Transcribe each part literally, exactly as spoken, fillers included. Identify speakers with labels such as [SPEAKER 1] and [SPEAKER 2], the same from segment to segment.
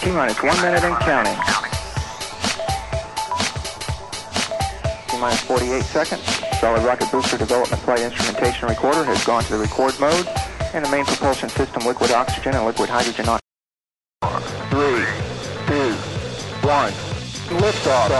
[SPEAKER 1] T-minus one minute and counting. T-minus forty-eight seconds. Solid rocket booster development flight instrumentation recorder has gone to the record mode, and the main propulsion system liquid oxygen and liquid hydrogen on. Three, two, one, liftoff.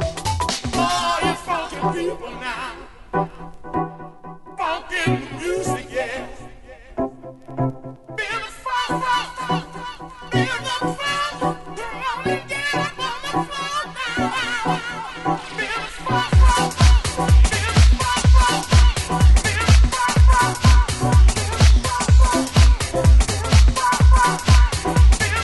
[SPEAKER 2] People now, funky music.